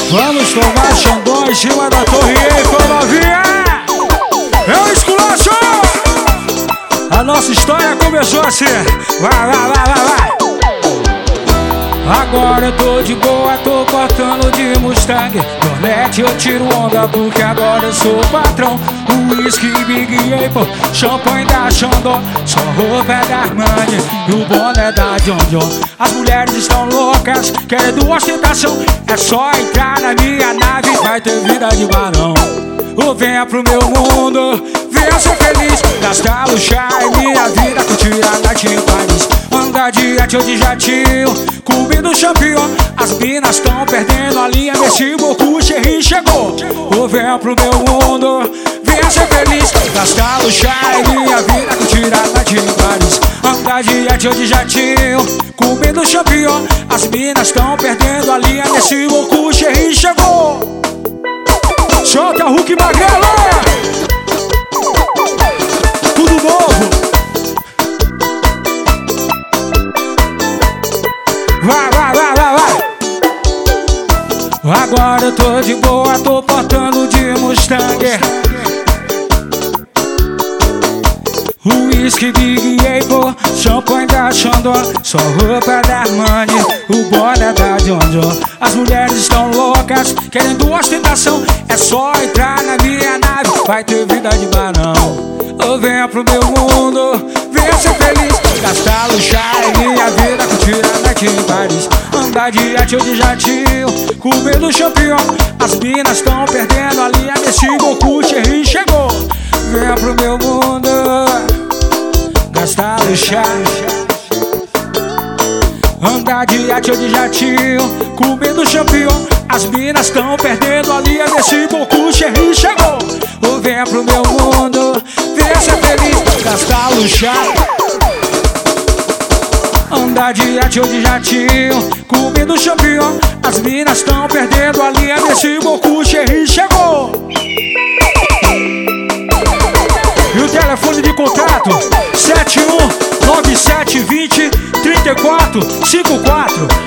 Vamos tomar Xandó em cima da Torre Eiffel, novinha. Eu esculacho. A nossa história começou assim. Vai. Agora eu tô de boa, tô cortando de Mustang. Dornete eu tiro onda porque agora eu sou patrão. Whisky, Big Apple, champanhe da Xandó, só roupa é da Armani e o boné da John John. As mulheres estão loucas, querendo ostentação. É só entrar na minha nave, vai ter vida de barão. Ou venha pro meu mundo, venha ser feliz, gastar, luxar em minha vida, curtir a noite em Paris. Andar de jet ou de jatinho, comendo champignon. As minas tão perdendo a linha, nesse bocu, Cherry chegou. Ou venha pro meu mundo, venha ser feliz, gastar, luxar em minha vida, curtir a noite em Paris. Andar de jet ou de jatinho, comendo champignon. As minas tão perdendo a linha, nesse bocu, Cherry chegou. Solta Hulk Magrelo! Tudo novo! Vai! Agora eu tô de boa, tô portando de Mustang. Whisky, Big Apple, champanhe da Xandó, só roupa da Armani, o boné da John John. As mulheres estão loucas, querendo ostentação. É só entrar na minha nave, vai ter vida de barão. Ou venha pro meu mundo, venha ser feliz, gastar, luxar em minha vida, curtir a noite em Paris. Andar de jet ou de jatinho, comendo champignon. As minas tão perdendo a linha, nesse bocu, Cherry chegou. Venha pro meu mundo, gastar, luxar. Andar de jet ou de jatinho, comendo champignon. As minas tão perdendo a linha, nesse bocu, Cherry chegou. Ou venha pro meu mundo, venha ser feliz, gastar, luxar. Andar de jet ou de jatinho, comendo champignon. As minas tão perdendo a linha, nesse bocu, Cherry chegou. E o telefone de contato 71 9720 3454.